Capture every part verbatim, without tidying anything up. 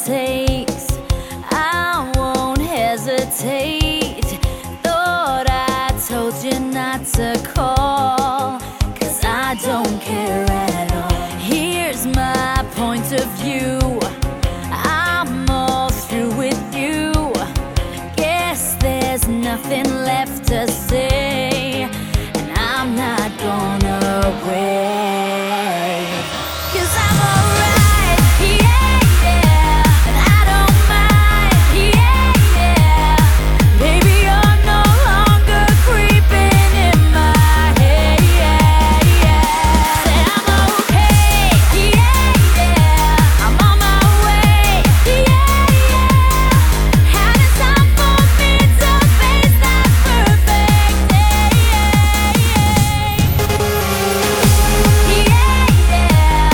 takes, I won't hesitate. Thought I told you not to call, 'cause I don't care at all. Here's my point of view, I'm all through with you. Guess there's nothing left to say, and I'm not gonna wait. 'Cause I'm alright, yeah, yeah, and I don't mind, yeah, yeah. Baby, you're no longer creeping in my head, yeah, yeah. Say I'm okay, yeah, yeah. I'm on my way, yeah, yeah. And it's time for me to face that perfect day, yeah, yeah. Yeah, yeah.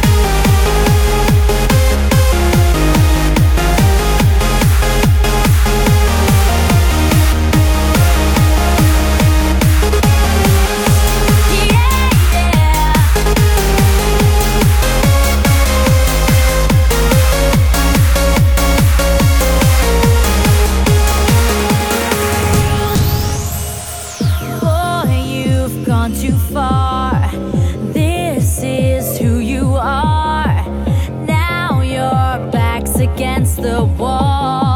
Boy, you've gone too far. This is who you are. Now your back's against the wall.